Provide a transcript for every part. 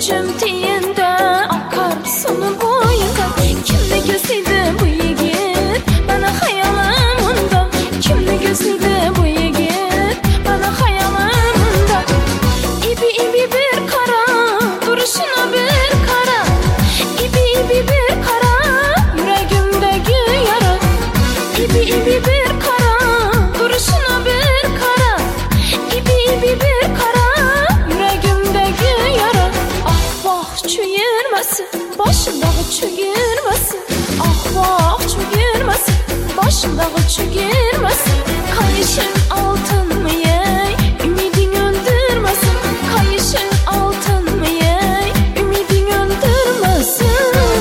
gücüm tiyinde akar sonun boyunda. Kimni gözledi bu yigit bana hayalımında, kimni gözledi bu yigit bana hayalımında. İbi ibi bir kara duruşuna bir kara, İbi ibi bir kara yüreğimdeki yara. İbi ibi bir kara duruşuna bir kara, İbi ibi bir kara yüreğimdeki yara. Ah vah çöğürmesin başımdağı çöğürmesin, ah vah çöğürmesin başımdağı çöğürmesin. Kayışın altın mı yey ümidin öldürmesin, kayışın altın mı yey ümidin öldürmesin.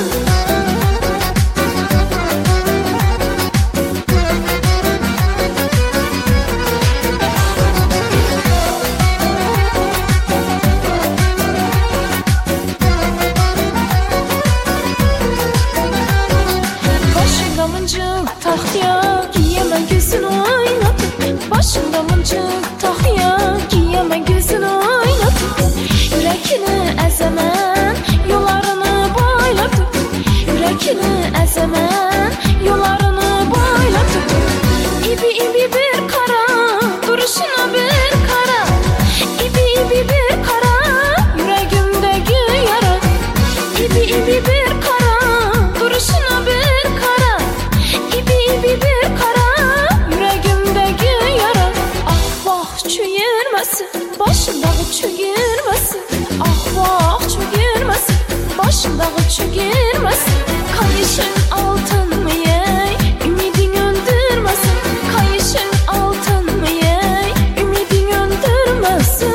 Başımda mıncık tahya giyeme gözünü oynatıp, başımda mıncık tahya giyeme gözünü oynatıp. Yürekini ezemen yollarını boylatıp, yürekini ezemen yollarını boylatıp. İbi ibi bir kara duruşuna bir kara, İbi ibi bir kara yüreğimdeki yara. İbi ibi bir kara duruşuna bir kara, İbi ibi bir kara yüreğimdeki yara. Ah vah çöğürmesin başımdağı çöğürmesin, ah vah çöğürmesin başımdağı çöğürmesin. Kayışın altın mı yey ümidin öldürmesin, kayışın altın mı yey ümidin öldürmesin.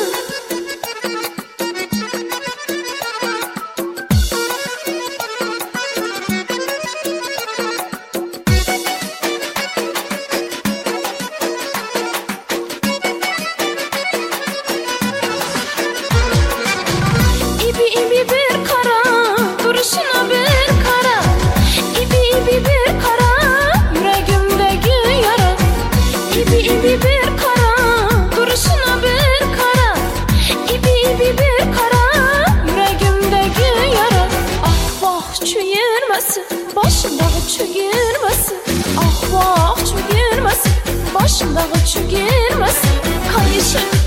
İbi ibi bir kara duruşuna bir kara, İbi ibi bir kara yüreğimdeki yara. İbi ibi bir kara duruşuna bir kara, İbi ibi bir kara yüreğimdeki yara. Ah vah çöğürmesin başımdağı çöğürmesin, ah vah çöğürmesin başımdağı çöğürmesin. Kayışın